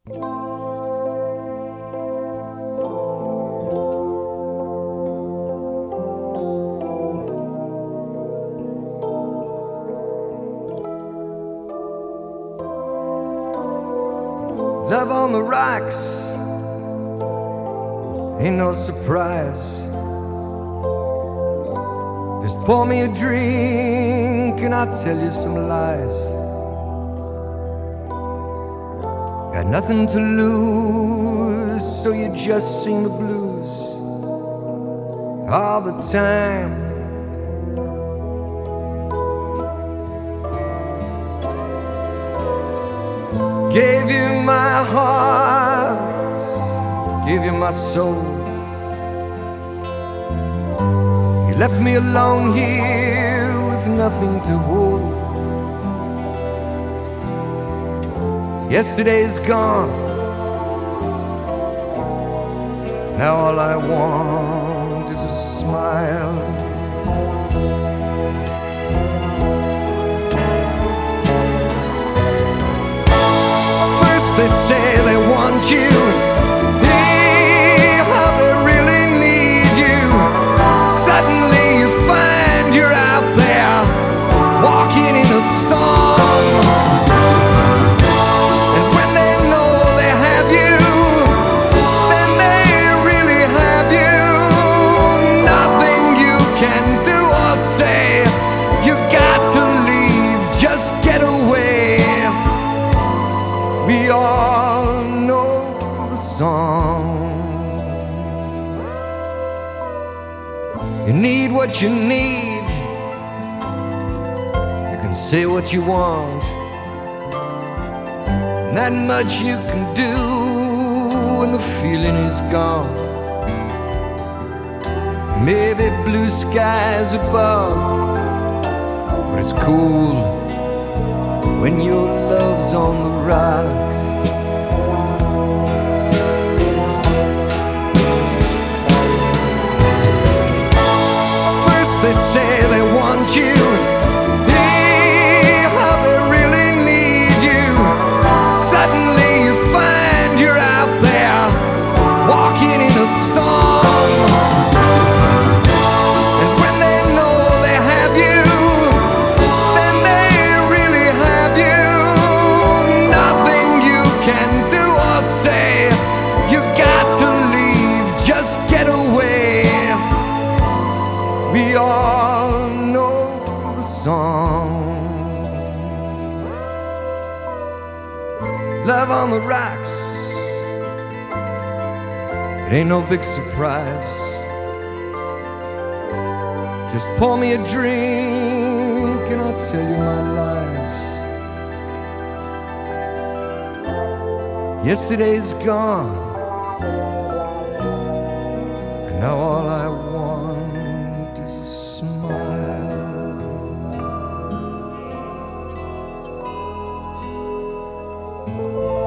Love on the rocks ain't no surprise. Just pour me a drink and I'll tell you some lies. Got nothing to lose, so you just sing the blues all the time. Gave you my heart, gave you my soul. You left me alone here with nothing to hold. Yesterday's gone, now all I want is a smile. They say they want you, how they really need you. Suddenly you find you're out there, walking in a storm. And when they know they have you, then they really have you. Nothing you can do or say, you got to leave, just get away. We all know the song. You need what you need. You can say what you want. Not much you can do when the feeling is gone. Maybe blue skies above, but it's cool when your love's on the rocks. First they say they want you, how they really need you. Suddenly you find you're out there, walking in a storm. And when they know they have you, then they really have you. Nothing you can do or say, you got to leave, just get away. We all know the song. Love on the rocks, it ain't no big surprise. Just pour me a drink and I'll tell you my lies. Yesterday's gone, and now all I want is a smile.